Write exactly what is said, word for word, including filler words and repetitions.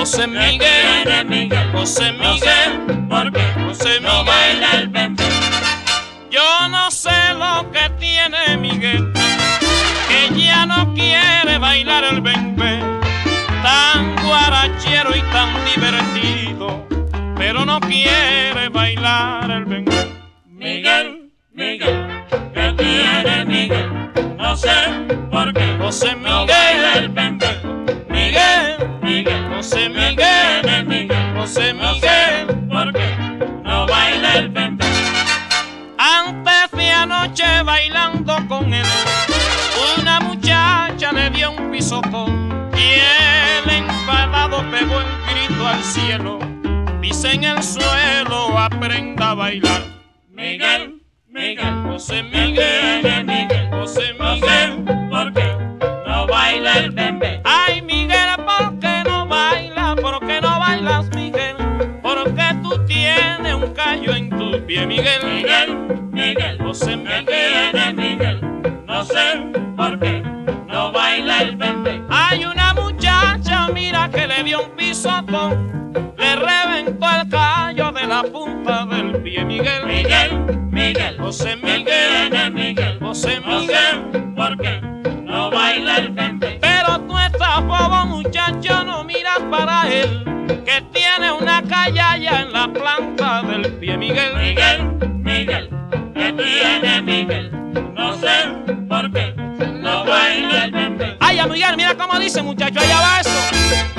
José Miguel, Miguel, José no sé Miguel, por qué José no baila el bembé. Yo no sé lo que tiene Miguel, que ya no quiere bailar el bembé, tan guarachero y tan divertido, pero no quiere bailar el bembé. Miguel, Miguel, ¿qué tiene Miguel? No sé por qué José no baila el Miguel, bembé. Miguel, Miguel, José ¿qué Miguel, tiene Miguel? José No sé Miguel. por qué no baila el bembé. Antes de anoche bailando con él, una muchacha le dio un pisotón y él enfadado pegó el grito al cielo. Pisa en el suelo, aprenda a bailar. Miguel, Miguel, José ¿qué tiene Miguel, Miguel? José No sé Miguel. por qué no baila el bembé. Ay, Miguel, ¿por qué no bailas? ¿Por qué no bailas, Miguel? Porque tú tienes un callo en tu pie, Miguel. Miguel, Miguel, José ¿qué Miguel. tiene Miguel? No sé por qué no baila el bembé. Hay una muchacha, mira, que le dio un pisotón, le reventó el callo de la punta del pie, Miguel. Miguel, Miguel, José ¿qué Miguel, tiene Miguel? José No sé Miguel. por qué no baila el bembé. Pero tú estás bobo, muchacho, no miras para él, que tiene una callaya en la planta del pie, Miguel. Miguel, Miguel, ¿qué tiene Miguel? No sé por qué no baila el bembé. Ay, a Miguel, mira cómo dice, muchacho, allá va eso.